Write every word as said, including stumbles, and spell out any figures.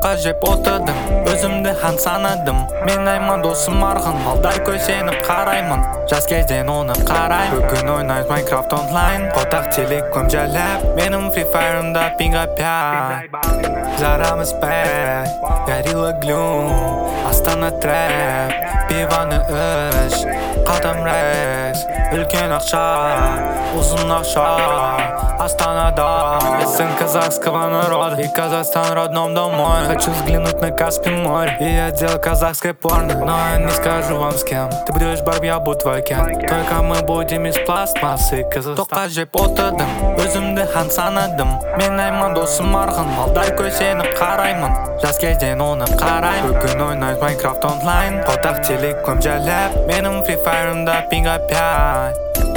Тоққа жеп отырдым, өзімді хан санадым. Мен айман досым арғын, малдар көсеніп қараймын. Жас кезден оны қараймын. Бүгін ойнайыз Minecraft онлайн. Қотақ телеком жәләп, менің Free Fire'ымда пинг опять. Зарамыз бәк, Горилла Глюм, Астана трэп, пиваны үш, қалтам рекс. Үлкен ақша, ұзын ақша, Астанада. Сын казахского народа и Казахстан родном домой. Хочу взглянуть на Каспий море и отдел казахской порно. Но я не скажу вам с кем. Ты будешь барб, я буду твой кен. Только мы будем из пластмассы. Тоққа жеп отырдым, өзімді хан санадым. Мен айман досым арғын, малдар көсеніп қараймын. Жас кезден оны қараймын. Бүгін ойнайыз Minecraft онлайн. Қотақ телеком жәләп, менің Free Fire'ымда пинг опять.